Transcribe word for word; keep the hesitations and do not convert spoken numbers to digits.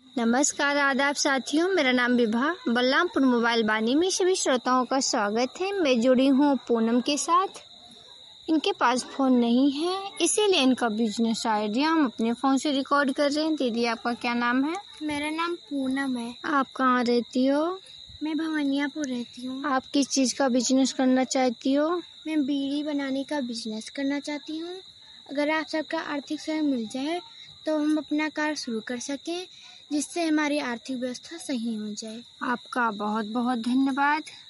नमस्कार, आदाब साथियों। मेरा नाम विभा बलरामपुर मोबाइल बानी में सभी श्रोताओं का स्वागत है। मैं जुड़ी हूँ पूनम के साथ। इनके पास फ़ोन नहीं है, इसीलिए इनका बिजनेस आइडिया हम अपने फ़ोन से रिकॉर्ड कर रहे हैं। दीदी, आपका क्या नाम है? मेरा नाम पूनम है। आप कहाँ रहती हो? मैं भवनियापुर रहती हूँ। आप किस चीज़ का बिजनेस करना चाहती हो? मैं बीड़ी बनाने का बिजनेस करना चाहती हूँ। अगर आप सबका आर्थिक सहयोग मिल जाए तो हम अपना कार्य शुरू कर सकें, जिससे हमारी आर्थिक व्यवस्था सही हो जाए। आपका बहुत बहुत धन्यवाद।